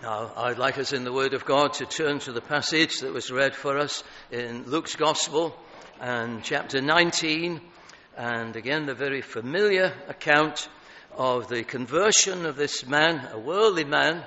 Now, I'd like us in the Word of God to turn to the passage that was read for us in Luke's Gospel and chapter 19, and again the very familiar account of the conversion of this man, a worldly man,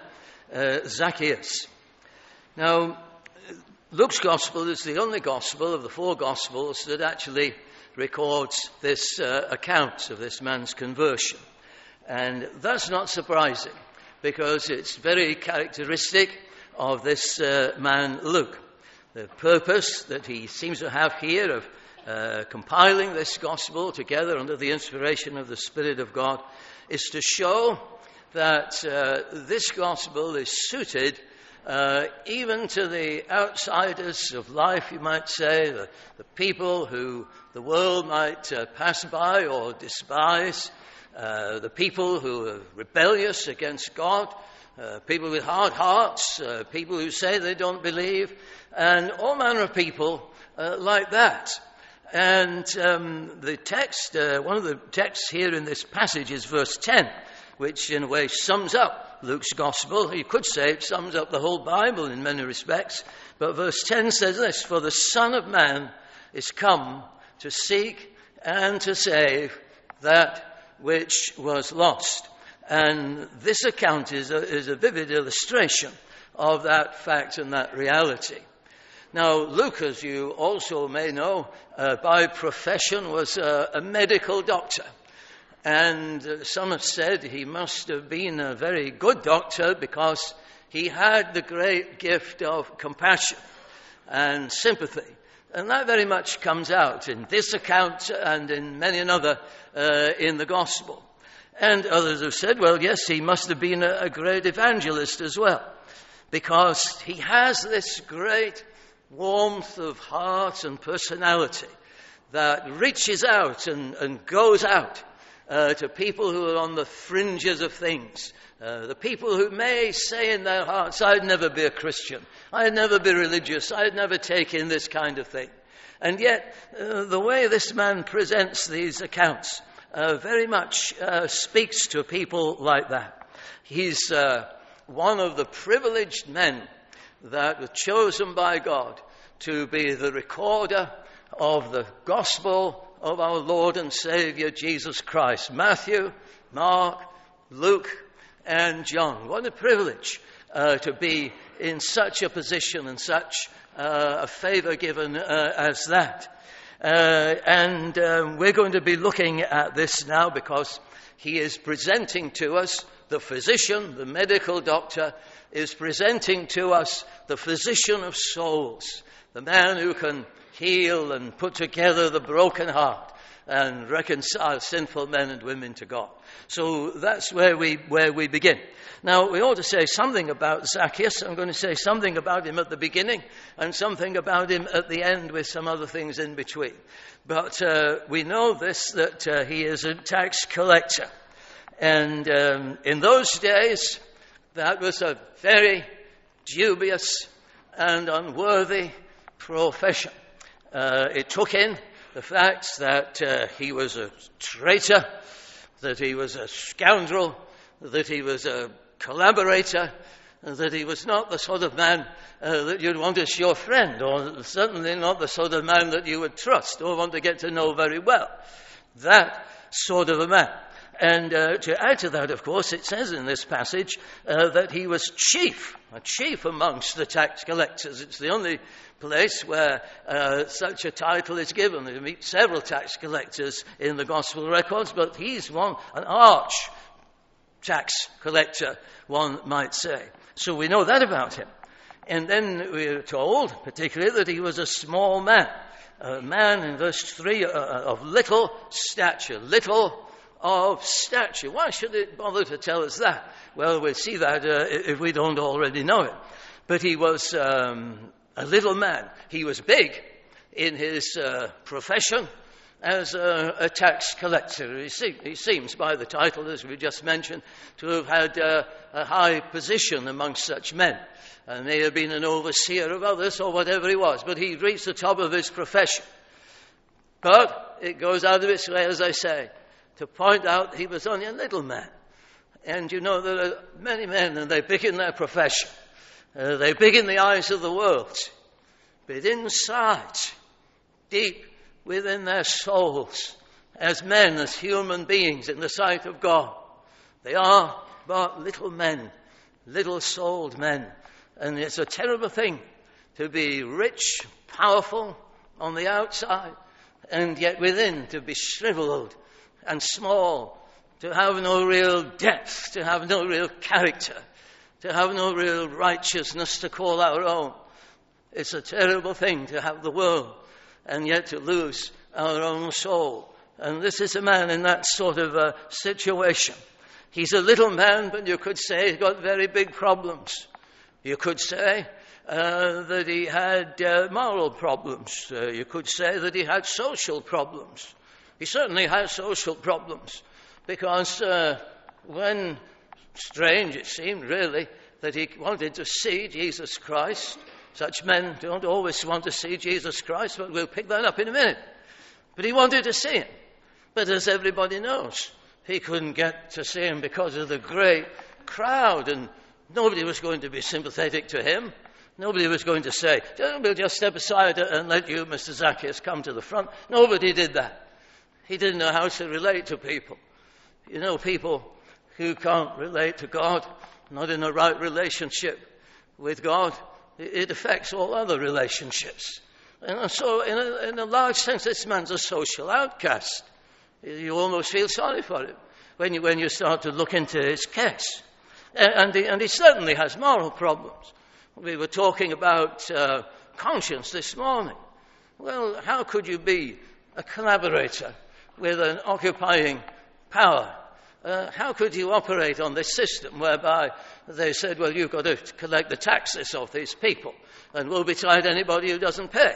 Zacchaeus. Now, Luke's Gospel is the only Gospel of the four Gospels that actually records this account of this man's conversion. And that's not surprising, because it's very characteristic of this man Luke. The purpose that he seems to have here of compiling this gospel together under the inspiration of the Spirit of God is to show that this gospel is suited even to the outsiders of life, you might say, the people who the world might pass by or despise, the people who are rebellious against God, people with hard hearts, people who say they don't believe, and all manner of people like that. And the text, one of the texts here in this passage is verse 10, which in a way sums up Luke's gospel. You could say it sums up the whole Bible in many respects. But verse 10 says this: "For the Son of Man is come to seek and to save that which was lost." And this account is a vivid illustration of that fact and that reality. Now, Luke, as you also may know, by profession was a medical doctor. And some have said he must have been a very good doctor because he had the great gift of compassion and sympathy. And that very much comes out in this account and in many another in the gospel. And others have said, well, yes, he must have been a great evangelist as well, because he has this great warmth of heart and personality that reaches out and goes out to people who are on the fringes of things. The people who may say in their hearts, I'd never be a Christian, I'd never be religious, I'd never take in this kind of thing. And yet, the way this man presents these accounts very much speaks to people like that. He's one of the privileged men that were chosen by God to be the recorder of the gospel of our Lord and Saviour Jesus Christ. Matthew, Mark, Luke, and John. What a privilege to be in such a position and such a favour given as that. And we're going to be looking at this now because he is presenting to us, the physician, the medical doctor, is presenting to us the physician of souls, the man who can heal and put together the broken heart and reconcile sinful men and women to God. So that's where we begin. Now, we ought to say something about Zacchaeus. I'm going to say something about him at the beginning and something about him at the end with some other things in between. But we know this, that he is a tax collector. And in those days, that was a very dubious and unworthy profession. It took in the fact that he was a traitor, that he was a scoundrel, that he was a collaborator, that he was not the sort of man that you'd want as your friend, or certainly not the sort of man that you would trust or want to get to know very well. That sort of a man. And to add to that, of course, it says in this passage that he was a chief amongst the tax collectors. It's the only place where such a title is given. You meet several tax collectors in the gospel records, but he's one, an arch tax collector, one might say. So we know that about him. And then we're told, particularly, that he was a small man. A man, in verse 3, of little stature. Why should it bother to tell us that? Well, we'll see that if we don't already know it. But he was a little man. He was big in his profession as a tax collector. He seems, by the title, as we just mentioned, to have had a high position amongst such men. And may have been an overseer of others or whatever he was. But he reached the top of his profession. But it goes out of its way, as I say, to point out he was only a little man. And you know, there are many men, and they're big in their profession. They're big in the eyes of the world. But inside, deep within their souls, as men, as human beings in the sight of God, they are but little men, little-souled men. And it's a terrible thing to be rich, powerful on the outside, and yet within to be shriveled and small, to have no real depth, to have no real character, to have no real righteousness to call our own. It's a terrible thing to have the world and yet to lose our own soul. And this is a man in that sort of a situation. He's a little man, but you could say he's got very big problems. You could say that he had moral problems. You could say that he had social problems. He certainly has social problems because when strange it seemed really that he wanted to see Jesus Christ. Such men don't always want to see Jesus Christ, but we'll pick that up in a minute. But he wanted to see him. But as everybody knows, he couldn't get to see him because of the great crowd, and nobody was going to be sympathetic to him. Nobody was going to say, we'll just step aside and let you, Mr. Zacchaeus, come to the front. Nobody did that. He didn't know how to relate to people. You know, people who can't relate to God, not in a right relationship with God, it affects all other relationships. And so in a large sense, this man's a social outcast. You almost feel sorry for him when you start to look into his case. And he certainly has moral problems. We were talking about conscience this morning. Well, how could you be a collaborator with an occupying power? How could you operate on this system whereby they said, well, you've got to collect the taxes of these people, and we'll be tied anybody who doesn't pay.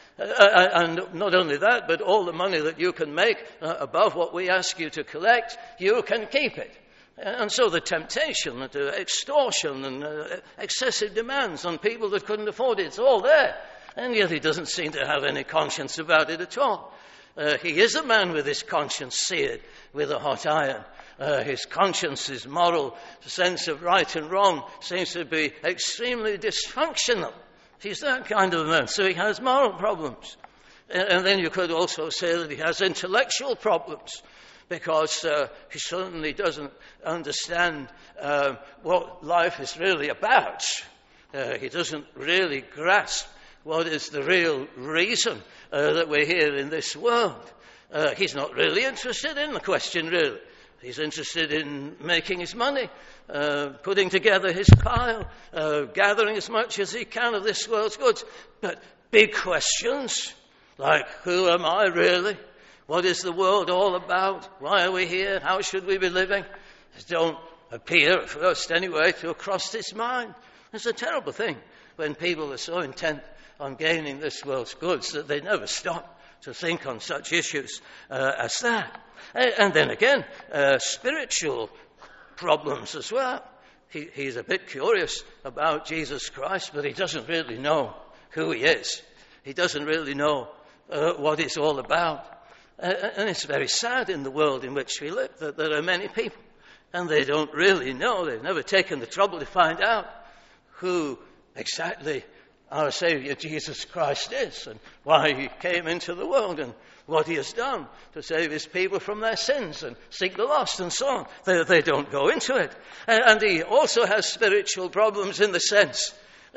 And not only that, but all the money that you can make above what we ask you to collect, you can keep it. And so the temptation to extortion and excessive demands on people that couldn't afford it, it's all there. And yet he doesn't seem to have any conscience about it at all. He is a man with his conscience seared with a hot iron. His conscience, his moral sense of right and wrong seems to be extremely dysfunctional. He's that kind of a man, so he has moral problems. And then you could also say that he has intellectual problems, because he certainly doesn't understand what life is really about. He doesn't really grasp what is the real reason that we're here in this world. He's not really interested in the question, really. He's interested in making his money, putting together his pile, gathering as much as he can of this world's goods. But big questions, like who am I really? What is the world all about? Why are we here? How should we be living? Don't appear, at first anyway, to have crossed his mind. It's a terrible thing when people are so intent on gaining this world's goods that they never stop to think on such issues as that. And then again, spiritual problems as well. He's a bit curious about Jesus Christ, but he doesn't really know who he is. He doesn't really know what it's all about. And it's very sad in the world in which we live that there are many people, and they don't really know, they've never taken the trouble to find out who exactly our Saviour Jesus Christ is, and why he came into the world, and what he has done to save his people from their sins and seek the lost and so on. They don't go into it. And he also has spiritual problems in the sense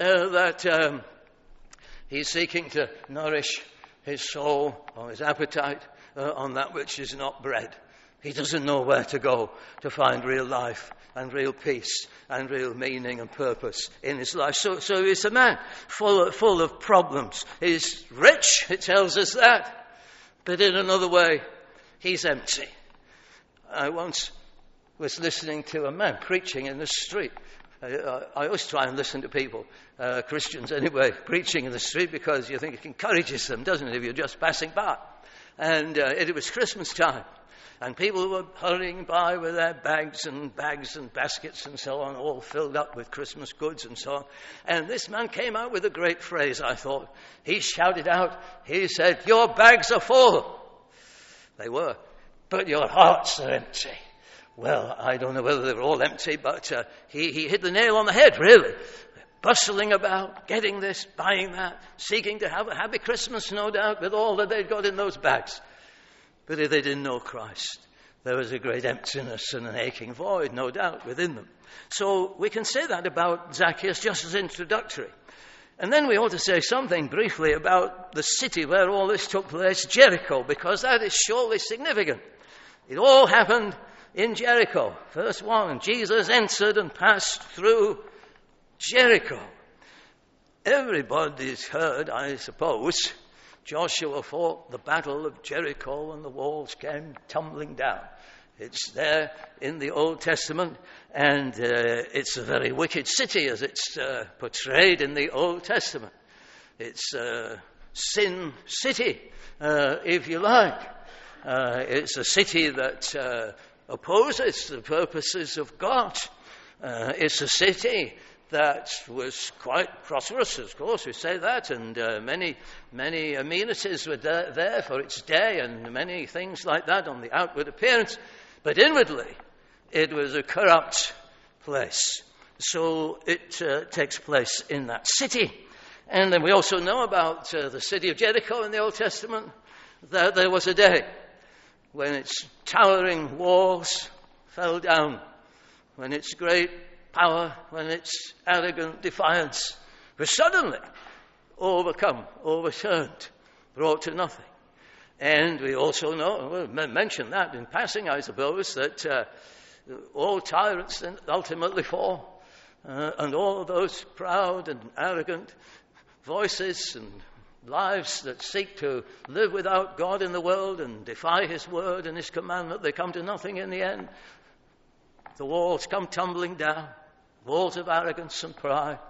that he's seeking to nourish his soul or his appetite on that which is not bread. He doesn't know where to go to find real life and real peace and real meaning and purpose in his life. So he's a man full of problems. He's rich, it tells us that. But in another way, he's empty. I once was listening to a man preaching in the street. I always try and listen to people, Christians anyway, preaching in the street, because you think it encourages them, doesn't it, if you're just passing by. And it was Christmas time. And people were hurrying by with their bags and baskets and so on, all filled up with Christmas goods and so on. And this man came out with a great phrase, I thought. He shouted out, he said, "Your bags are full." They were, but your hearts are empty. Well, I don't know whether they were all empty, but he hit the nail on the head, really. Bustling about, getting this, buying that, seeking to have a happy Christmas, no doubt, with all that they'd got in those bags. But if they didn't know Christ, there was a great emptiness and an aching void, no doubt, within them. So we can say that about Zacchaeus just as introductory. And then we ought to say something briefly about the city where all this took place, Jericho, because that is surely significant. It all happened in Jericho. Verse 1, Jesus entered and passed through Jericho. Everybody's heard, I suppose, Joshua fought the battle of Jericho and the walls came tumbling down. It's there in the Old Testament, and it's a very wicked city as it's portrayed in the Old Testament. It's a sin city, if you like. It's a city that opposes the purposes of God. It's a city that was quite prosperous, of course, we say that, and many amenities were there for its day, and many things like that on the outward appearance. But inwardly, it was a corrupt place. So it takes place in that city. And then we also know about the city of Jericho in the Old Testament, that there was a day when its towering walls fell down, when its great power, when its arrogant defiance was suddenly overcome, overturned, brought to nothing. And we also know, we'll mention that in passing, I suppose, that all tyrants ultimately fall, and all those proud and arrogant voices and lives that seek to live without God in the world and defy His word and His commandment, they come to nothing in the end. The walls come tumbling down, walls of arrogance and pride.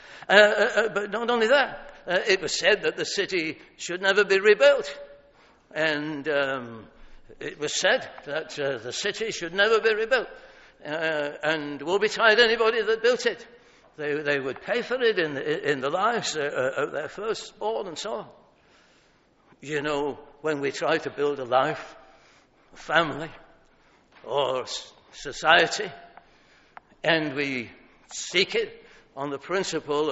But not only that, it was said that the city should never be rebuilt. And it was said that the city should never be rebuilt. And woe betide anybody that built it. They would pay for it in the lives of their firstborn and so on. You know, when we try to build a life, a family, or society, and we seek to do it on the principle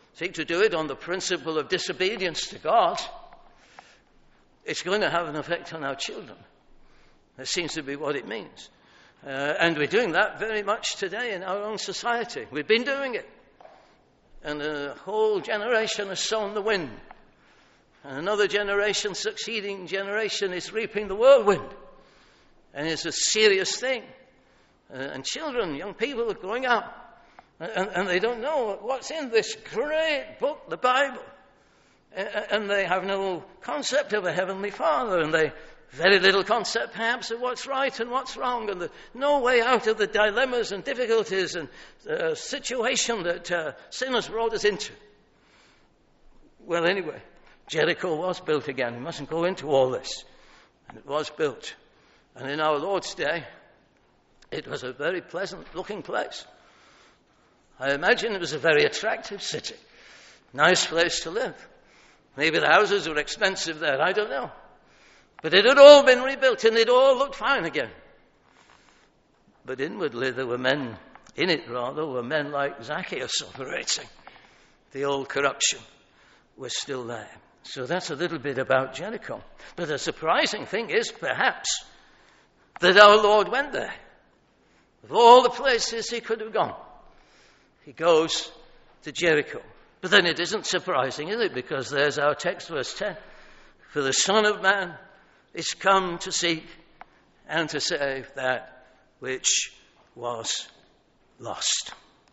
of disobedience to God, it's going to have an effect on our children. That seems to be what it means. And we're doing that very much today in our own society. We've been doing it. And a whole generation has sown the wind. And another generation, succeeding generation, is reaping the whirlwind. And it's a serious thing. And children, young people are growing up. And they don't know what's in this great book, the Bible. And they have no concept of a heavenly Father, and they very little concept perhaps of what's right and what's wrong, and there's no way out of the dilemmas and difficulties and situation that sin has brought us into. Well, anyway, Jericho was built again. We mustn't go into all this. And it was built. And in our Lord's day, it was a very pleasant-looking place. I imagine it was a very attractive city. Nice place to live. Maybe the houses were expensive there, I don't know. But it had all been rebuilt and it all looked fine again. But inwardly there were men like Zacchaeus operating. The old corruption was still there. So that's a little bit about Jericho. But the surprising thing is, perhaps, that our Lord went there. Of all the places he could have gone, he goes to Jericho. But then it isn't surprising, is it? Because there's our text, verse 10. For the Son of Man is come to seek and to save that which was lost.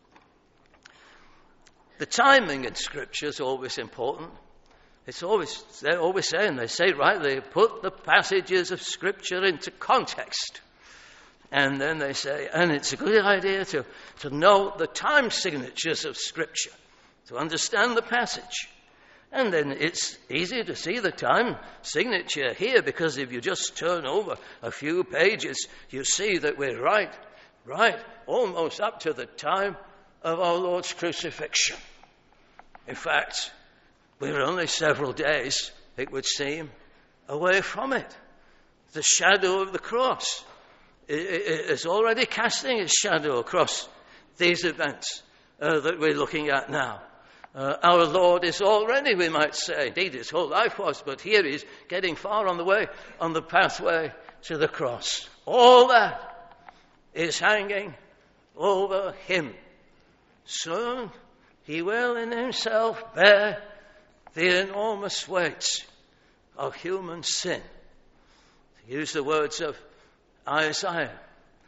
The timing in Scripture is always important. They're always saying, they say rightly, put the passages of Scripture into context. And then they say, and it's a good idea to know the time signatures of Scripture, to understand the passage. And then it's easy to see the time signature here, because if you just turn over a few pages, you see that we're right, almost up to the time of our Lord's crucifixion. In fact, we're only several days, it would seem, away from it. The shadow of the cross is already casting its shadow across these events that we're looking at now. Our Lord is already, we might say, indeed his whole life was, but here he's getting far on the pathway to the cross. All that is hanging over him. Soon he will in himself bear the enormous weight of human sin. To use the words of Isaiah,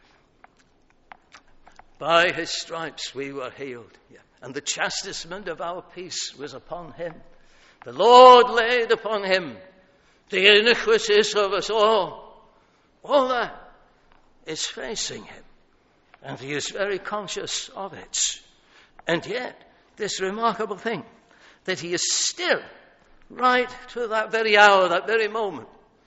by his stripes we were healed, and the chastisement of our peace was upon him. The Lord laid upon him the iniquities of us all. All that is facing him, and he is very conscious of it. And yet, this remarkable thing, that he is still, right to that very hour, that very moment,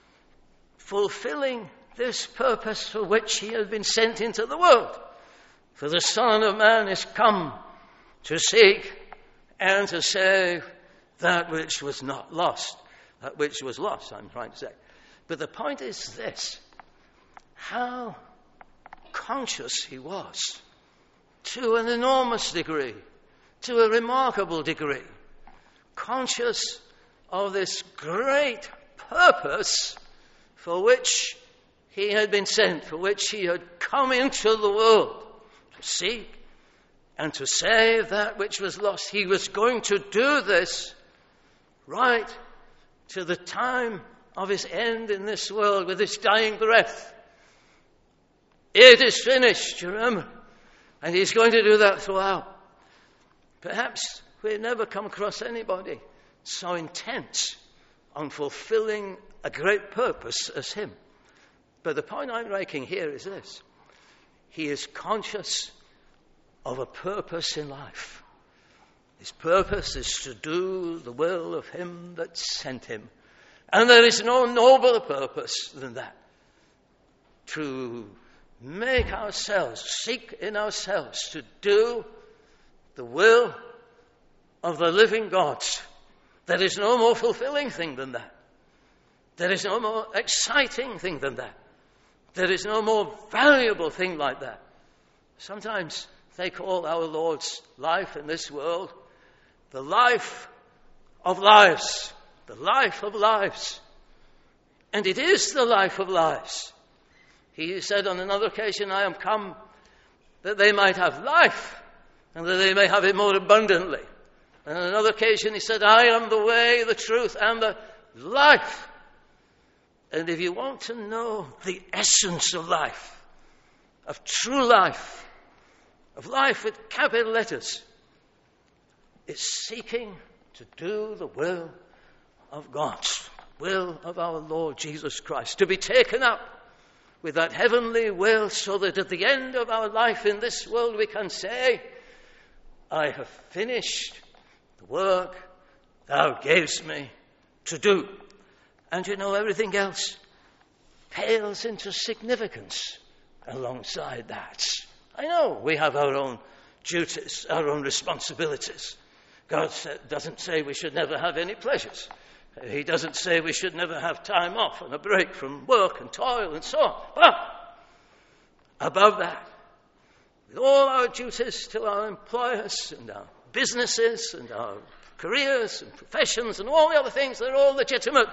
fulfilling this purpose for which he has been sent into the world. For the Son of Man is come to seek and to save that which was not lost. That which was lost, I'm trying to say. But the point is this: how conscious he was, to an enormous degree, to a remarkable degree, conscious of this great purpose for which he had been sent, for which he had come into the world, to seek and to save that which was lost. He was going to do this right to the time of his end in this world, with his dying breath. It is finished, you remember? And he's going to do that throughout. Perhaps we've never come across anybody so intent on fulfilling a great purpose as him. But the point I'm making here is this: he is conscious of a purpose in life. His purpose is to do the will of him that sent him. And there is no nobler purpose than that. To make ourselves, seek in ourselves to do the will of the living God. There is no more fulfilling thing than that. There is no more exciting thing than that. There is no more valuable thing like that. Sometimes they call our Lord's life in this world the life of lives. The life of lives. And it is the life of lives. He said on another occasion, I am come that they might have life, and that they may have it more abundantly. And on another occasion he said, I am the way, the truth, and the life. And if you want to know the essence of life, of true life, of life with capital letters, it's seeking to do the will of God, will of our Lord Jesus Christ, to be taken up with that heavenly will, so that at the end of our life in this world we can say, I have finished the work thou gavest me to do. And you know, everything else pales into significance alongside that. I know we have our own duties, our own responsibilities. God doesn't say we should never have any pleasures. He doesn't say we should never have time off and a break from work and toil and so on. But above that, with all our duties to our employers and our businesses and our careers and professions and all the other things, they're all legitimate.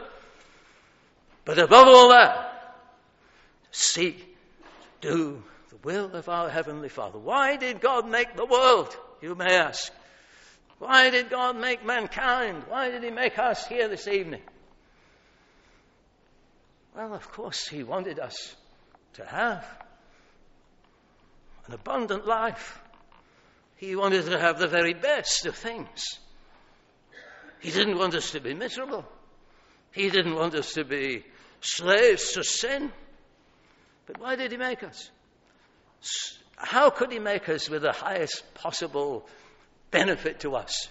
But above all that, seek to do the will of our Heavenly Father. Why did God make the world, you may ask? Why did God make mankind? Why did he make us here this evening? Well, of course, he wanted us to have an abundant life. He wanted to have the very best of things. He didn't want us to be miserable. He didn't want us to be slaves to sin. But why did he make us? How could he make us with the highest possible benefit to us?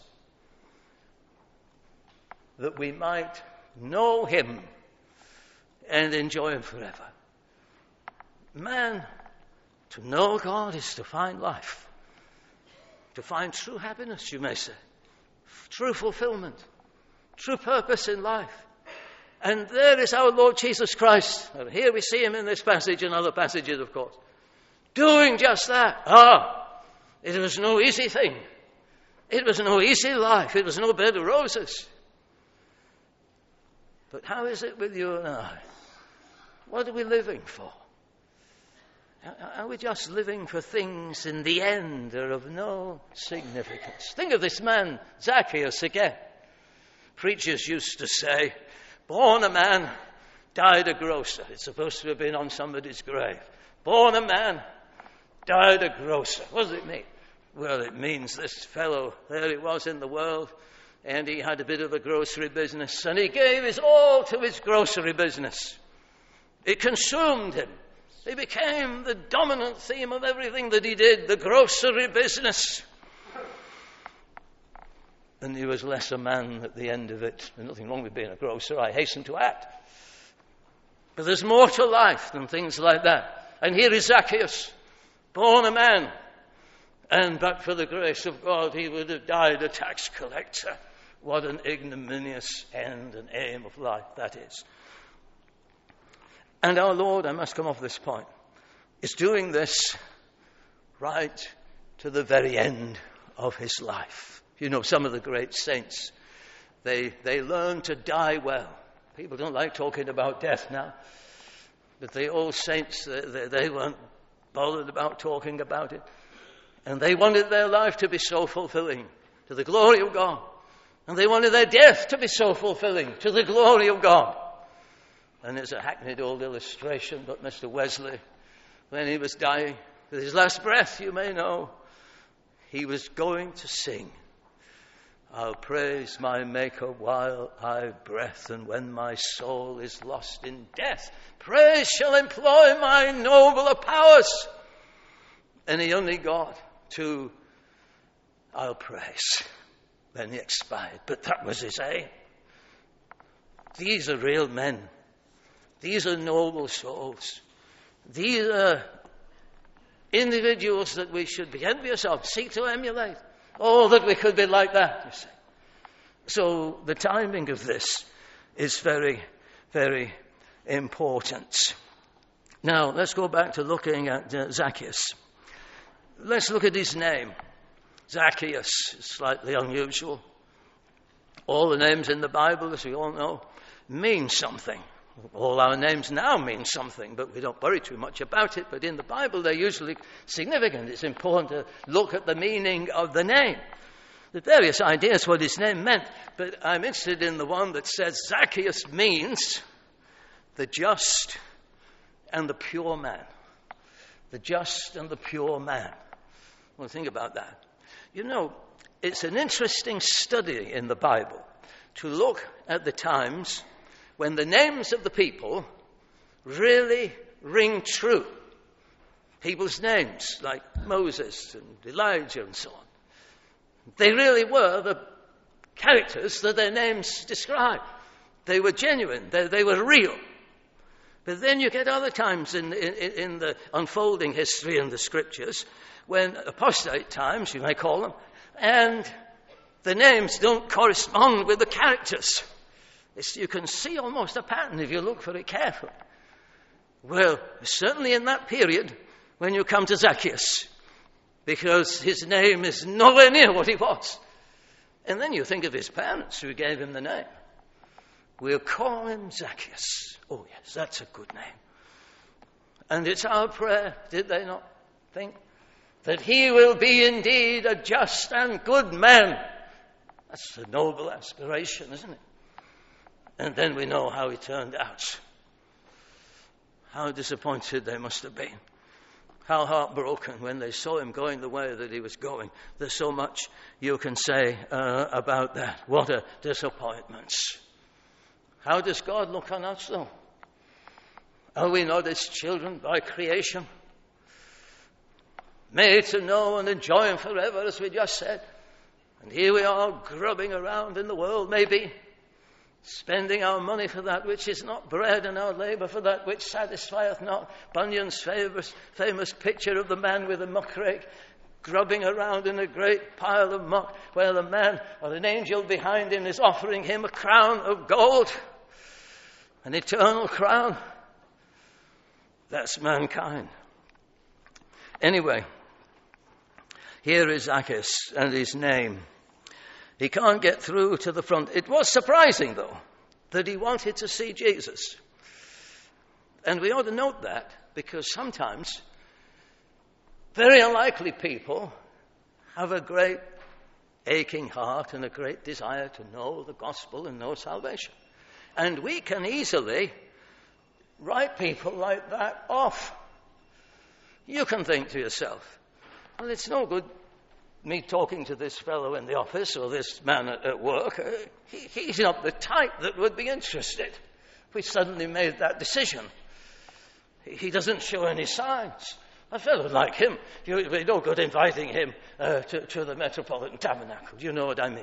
That we might know him and enjoy him forever. Man, to know God is to find life. To find true happiness, you may say. True fulfillment. True purpose in life. And there is our Lord Jesus Christ. And here we see him in this passage and other passages, of course, doing just that. It was no easy thing. It was no easy life. It was no bed of roses. But how is it with you and I? What are we living for? Are we just living for things in the end are of no significance? Think of this man, Zacchaeus, again. Preachers used to say, born a man, died a grocer. It's supposed to have been on somebody's grave. Born a man, died a grocer. What does it mean? Well, it means this fellow, there he was in the world, and he had a bit of a grocery business, and he gave his all to his grocery business. It consumed him. He became the dominant theme of everything that he did, the grocery business. And he was less a man at the end of it. There's nothing wrong with being a grocer, I hasten to add. But there's more to life than things like that. And here is Zacchaeus, born a man. And but for the grace of God, he would have died a tax collector. What an ignominious end and aim of life that is. And our Lord, I must come off this point, is doing this right to the very end of his life. You know, some of the great saints, they learn to die well. People don't like talking about death now. But the old saints, they weren't bothered about talking about it. And they wanted their life to be so fulfilling to the glory of God. And they wanted their death to be so fulfilling to the glory of God. And there's a hackneyed old illustration, but Mr. Wesley, when he was dying, with his last breath, you may know, he was going to sing, I'll praise my Maker while I've breath, and when my soul is lost in death, praise shall employ my nobler powers. And he only got to, I'll praise. Then he expired. But that was his aim. These are real men. These are noble souls. These are individuals that we should be envious of, seek to emulate. Oh, that we could be like that, you see. So the timing of this is very, very important. Now, let's go back to looking at Zacchaeus. Let's look at his name. Zacchaeus is slightly unusual. All the names in the Bible, as we all know, mean something. All our names now mean something, but we don't worry too much about it. But in the Bible, they're usually significant. It's important to look at the meaning of the name. The various ideas what his name meant, but I'm interested in the one that says Zacchaeus means the just and the pure man. The just and the pure man. Well, think about that. You know, it's an interesting study in the Bible to look at the times when the names of the people really ring true. People's names like Moses and Elijah and so on. They really were the characters that their names describe. They were genuine. They were real. But then you get other times in the unfolding history in the scriptures when apostate times, you may call them, and the names don't correspond with the characters. You can see almost a pattern if you look for it carefully. Well, certainly in that period when you come to Zacchaeus, because his name is nowhere near what he was. And then you think of his parents who gave him the name. We'll call him Zacchaeus. Oh yes, that's a good name. And it's our prayer, did they not think, that he will be indeed a just and good man. That's a noble aspiration, isn't it? And then we know how he turned out. How disappointed they must have been. How heartbroken when they saw him going the way that he was going. There's so much you can say about that. What a disappointment. How does God look on us, though? Are we not his children by creation? Made to know and enjoy him forever, as we just said. And here we are grubbing around in the world, maybe, spending our money for that which is not bread and our labour for that which satisfieth not. Bunyan's famous picture of the man with a muckrake grubbing around in a great pile of muck where the man or an angel behind him is offering him a crown of gold. An eternal crown? That's mankind. Anyway, here is Zacchaeus and his name. He can't get through to the front. It was surprising, though, that he wanted to see Jesus. And we ought to note that, because sometimes very unlikely people have a great aching heart and a great desire to know the gospel and know salvation. And we can easily write people like that off. You can think to yourself, well, it's no good me talking to this fellow in the office or this man at work. He's not the type that would be interested if we suddenly made that decision. He doesn't show any signs. A fellow like him, it'd be no good inviting him to the Metropolitan Tabernacle. You know what I mean?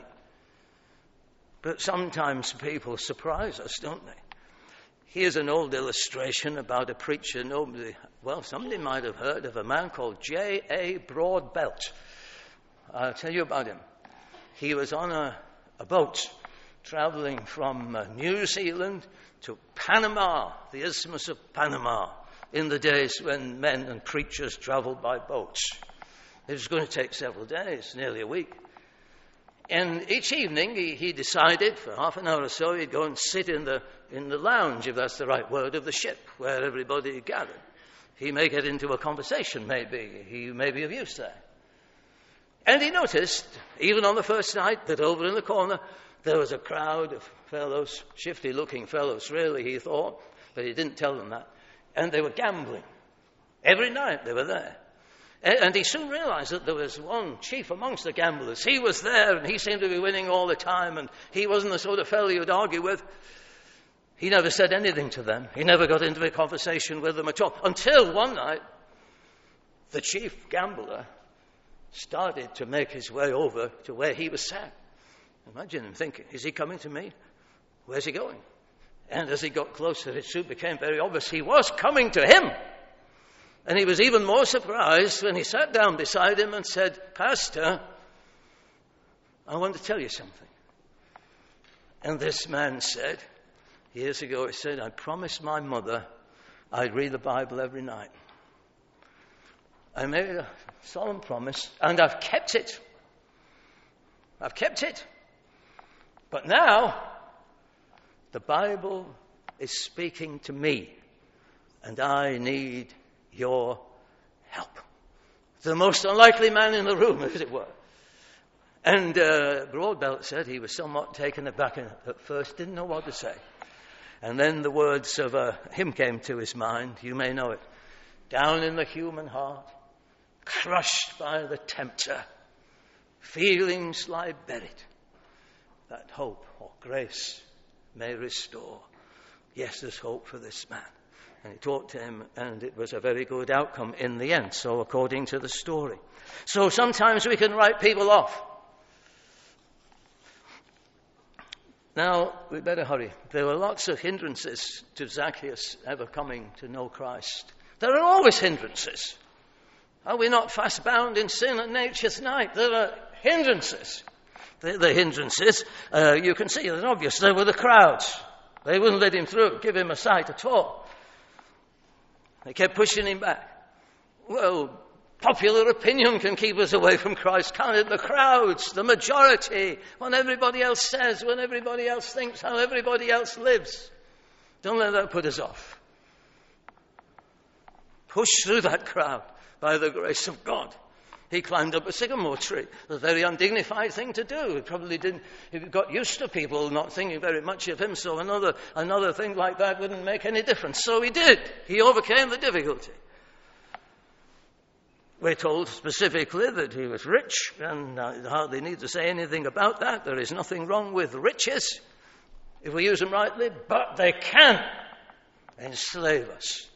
But sometimes people surprise us, don't they? Here's an old illustration about a preacher. Somebody might have heard of a man called J.A. Broadbelt. I'll tell you about him. He was on a boat traveling from New Zealand to Panama, the Isthmus of Panama, in the days when men and preachers traveled by boats. It was going to take several days, nearly a week. And each evening he decided for half an hour or so he'd go and sit in the lounge, if that's the right word, of the ship where everybody gathered. He may get into a conversation, maybe. He may be of use there. And he noticed, even on the first night, that over in the corner there was a crowd of fellows, shifty-looking fellows, really, he thought, but he didn't tell them that. And they were gambling. Every night they were there. And he soon realized that there was one chief amongst the gamblers. He was there, and he seemed to be winning all the time, and he wasn't the sort of fellow you'd argue with. He never said anything to them. He never got into a conversation with them at all. Until one night, the chief gambler started to make his way over to where he was sat. Imagine him thinking, is he coming to me? Where's he going? And as he got closer, it soon became very obvious he was coming to him. And he was even more surprised when he sat down beside him and said, Pastor, I want to tell you something. And this man said, years ago, he said, I promised my mother I'd read the Bible every night. I made a solemn promise, and I've kept it. I've kept it. But now, the Bible is speaking to me, and I need your help. The most unlikely man in the room, as it were. And Broadbelt said he was somewhat taken aback at first, didn't know what to say. And then the words of a hymn came to his mind. You may know it. Down in the human heart, crushed by the tempter, feelings lie buried, that hope or grace may restore. Yes, there's hope for this man. And he talked to him, and it was a very good outcome in the end, so according to the story. So sometimes we can write people off. Now, we better hurry. There were lots of hindrances to Zacchaeus ever coming to know Christ. There are always hindrances. Are we not fast bound in sin at nature's night? There are hindrances. The hindrances, you can see, they're obvious. They were the crowds. They wouldn't let him through, give him a sight at all. They kept pushing him back. Well, popular opinion can keep us away from Christ, can't it? The crowds, the majority, what everybody else says, what everybody else thinks, how everybody else lives. Don't let that put us off. Push through that crowd by the grace of God. He climbed up a sycamore tree. A very undignified thing to do. He probably didn't. He got used to people not thinking very much of him, so another thing like that wouldn't make any difference. So he did. He overcame the difficulty. We're told specifically that he was rich, and I hardly need to say anything about that. There is nothing wrong with riches, if we use them rightly, but they can enslave us.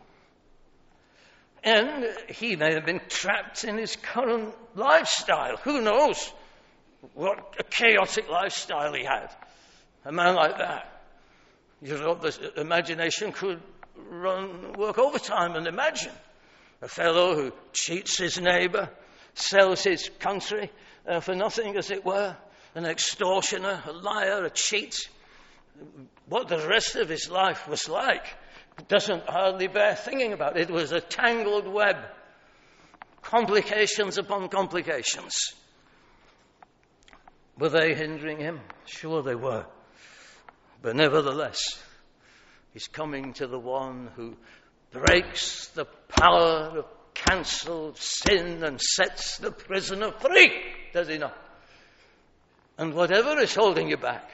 And he may have been trapped in his current lifestyle. Who knows what a chaotic lifestyle he had. A man like that. You know, the imagination could work overtime and imagine. A fellow who cheats his neighbor, sells his country for nothing, as it were. An extortioner, a liar, a cheat. what the rest of his life was like doesn't hardly bear thinking about. It was a tangled web, complications upon complications. Were they hindering him? Sure they were. But nevertheless, he's coming to the one who breaks the power of cancelled sin and sets the prisoner free, does he not? And whatever is holding you back,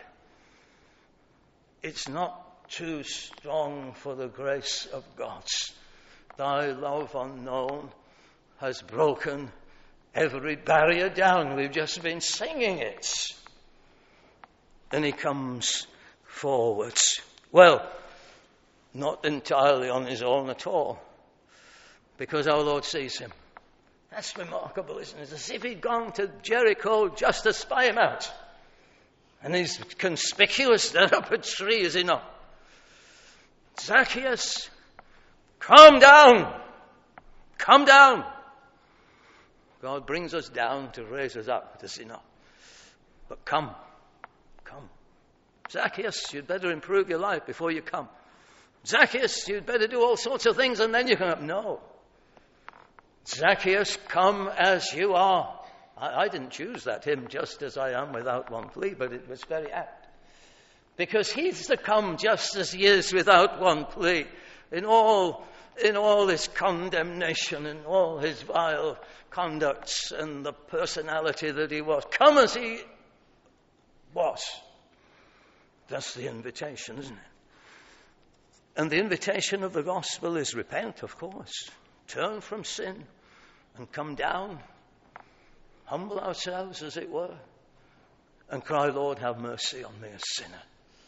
it's not too strong for the grace of God. Thy love unknown has broken every barrier down. We've just been singing it. And he comes forwards. Well, not entirely on his own at all, because our Lord sees him. That's remarkable, isn't it? As if he'd gone to Jericho just to spy him out. And he's conspicuous there up a tree, is he not? Zacchaeus, come down! Come down! God brings us down to raise us up, does he not? But come. Zacchaeus, you'd better improve your life before you come. Zacchaeus, you'd better do all sorts of things and then you come up. No. Zacchaeus, come as you are. I didn't choose that hymn, just as I am without one plea, but it was very apt. Because he's to come just as he is without one plea. In all his condemnation, in all his vile conducts and the personality that he was. Come as he was. That's the invitation, isn't it? And the invitation of the gospel is repent, of course. Turn from sin and come down. Humble ourselves, as it were. And cry, Lord, have mercy on me, a sinner.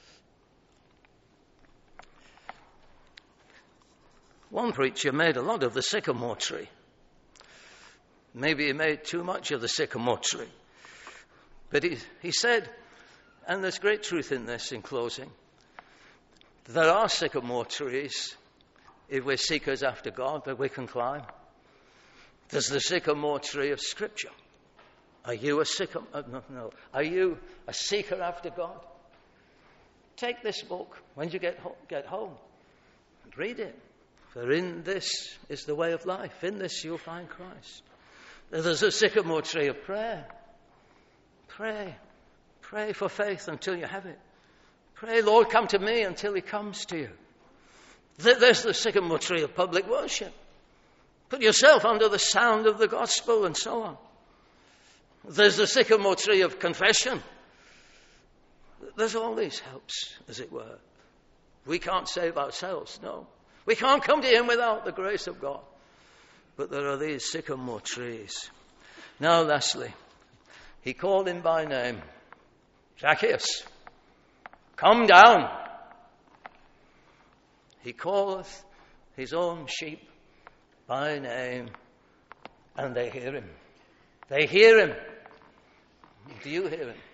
One preacher made a lot of the sycamore tree. Maybe he made too much of the sycamore tree. But he said, and there's great truth in this in closing, there are sycamore trees, if we're seekers after God, that we can climb. There's the sycamore tree of Scripture. Are you a sycamore? No. Are you a seeker after God? Take this book when you get home and read it. For in this is the way of life. In this you'll find Christ. There's a sycamore tree of prayer. Pray. Pray for faith until you have it. Pray, Lord, come to me until he comes to you. There's the sycamore tree of public worship. Put yourself under the sound of the gospel and so on. There's the sycamore tree of confession. There's all these helps, as it were. We can't save ourselves, no. We can't come to him without the grace of God. But there are these sycamore trees. Now, lastly, he called him by name. Zacchaeus, come down. He calleth his own sheep by name, and they hear him. They hear him. Do you hear him?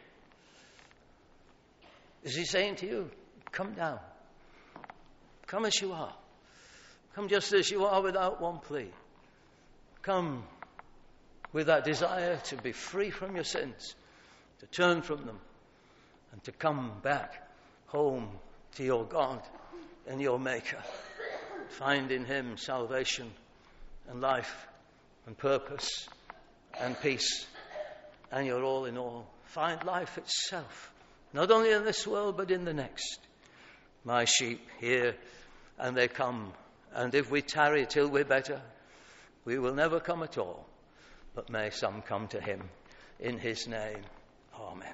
Is he saying to you, come down. Come as you are. Come just as you are without one plea. Come with that desire to be free from your sins, to turn from them, and to come back home to your God and your Maker. Find in him salvation and life and purpose and peace and your all in all. Find life itself, not only in this world but in the next. My sheep hear and they come, and if we tarry till we're better, we will never come at all, but may some come to him in his name. Amen.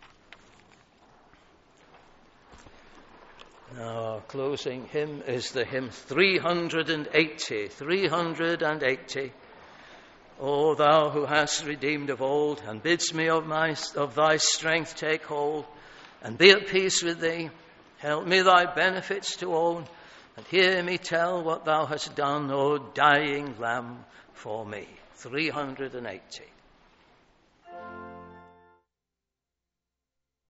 Our closing hymn is the hymn 380. 380. O thou who hast redeemed of old, and bidst me of thy strength take hold, and be at peace with thee, help me thy benefits to own, and hear me tell what thou hast done, O dying Lamb, for me. 380.